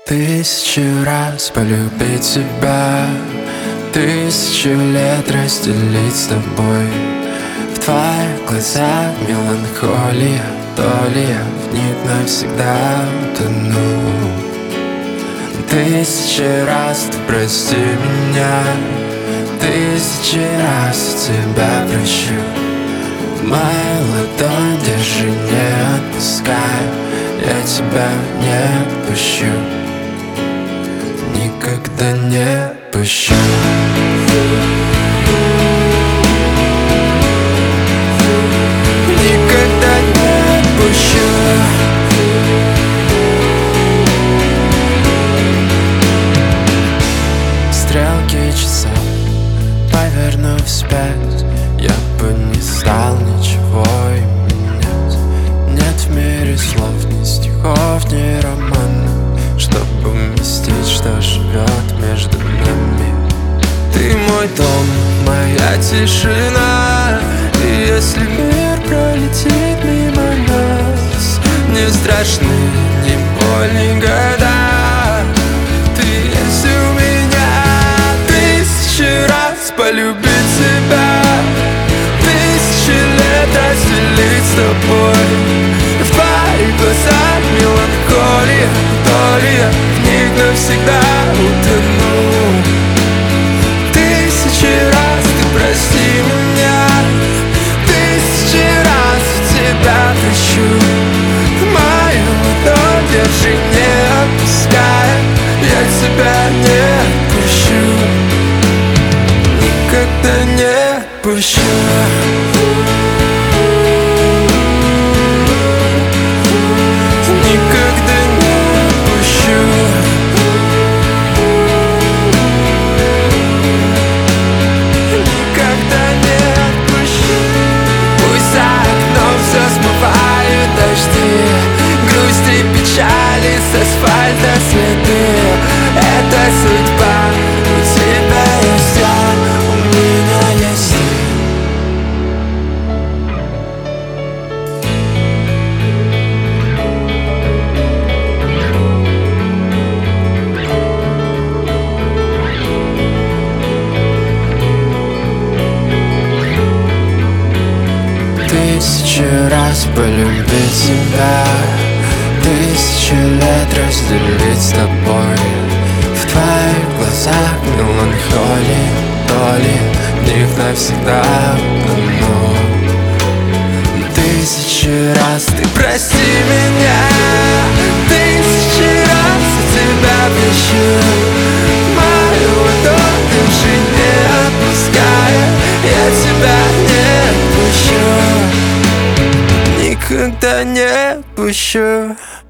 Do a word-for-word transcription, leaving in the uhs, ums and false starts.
Тысячу раз полюбить тебя, тысячу лет разделить с тобой. В твоих глазах меланхолия, то ли я в них навсегда утону. Тысячи раз ты прости меня, тысячи раз тебя прощу. Мою ладонь держи, не отпускай, я тебя не отпущу, никогда не отпущу. Никогда не отпущу. Стрелки часов повернув вспять, я бы не стал ничего менять. Нет в мире слов, ни стихов, ни романов, чтобы вместить, что живет между нами. Ты мой дом, моя тишина, и если мир пролетит мимо нас, не страшны ни боль, ни года. Ты есть у меня. Тысячи раз полюбить тебя, тысячи лет разделить с тобой. В твоих глазах меланхолия, то ли я в них навсегда утону. Тысячи раз ты прости меня, тысячи раз тебя прощу. Мою ладонь держи, не отпускай, я тебя не отпущу, никогда не отпущу. Никогда не отпущу. Никогда не отпущу. Пусть за окном все смывают дожди, грусть и печали с асфальта следы. Это судьба, у тебя есть я, у меня есть ты. Тысячу раз полюбить тебя, тысячу лет разделить с тобой. В твоих глазах меланхолия, то ли в них навсегда утону. Тысячи раз ты прости меня, тысячи раз я тебя прощу. Мою ладонь держи, не отпуская, я тебя не отпущу, никогда не отпущу.